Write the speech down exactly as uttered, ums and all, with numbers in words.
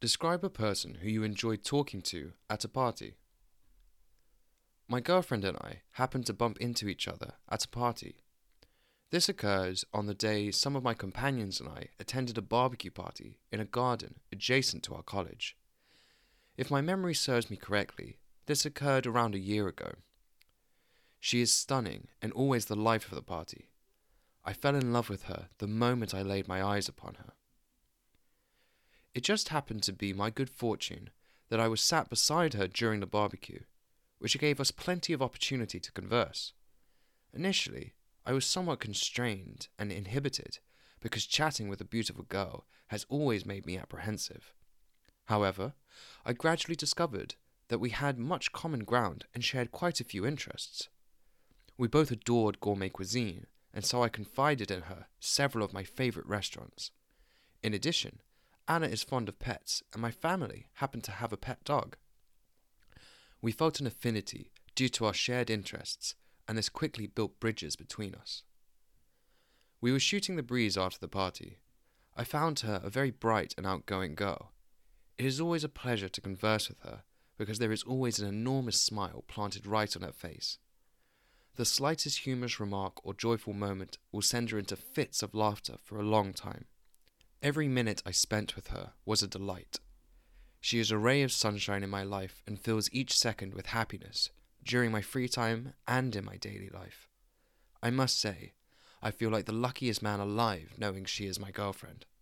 Describe a person who you enjoyed talking to at a party. My girlfriend and I happened to bump into each other at a party. This occurs on the day some of my companions and I attended a barbecue party in a garden adjacent to our college. If my memory serves me correctly, this occurred around a year ago. She is stunning and always the life of the party. I fell in love with her the moment I laid my eyes upon her. It just happened to be my good fortune that I was sat beside her during the barbecue, which gave us plenty of opportunity to converse. Initially, I was somewhat constrained and inhibited because chatting with a beautiful girl has always made me apprehensive. However, I gradually discovered that we had much common ground and shared quite a few interests. We both adored gourmet cuisine, and so I confided in her several of my favourite restaurants. In addition, Anna is fond of pets, and my family happened to have a pet dog. We felt an affinity due to our shared interests, and this quickly built bridges between us. We were shooting the breeze after the party. I found her a very bright and outgoing girl. It is always a pleasure to converse with her, because there is always an enormous smile planted right on her face. The slightest humorous remark or joyful moment will send her into fits of laughter for a long time. Every minute I spent with her was a delight. She is a ray of sunshine in my life and fills each second with happiness, during my free time and in my daily life. I must say, I feel like the luckiest man alive knowing she is my girlfriend.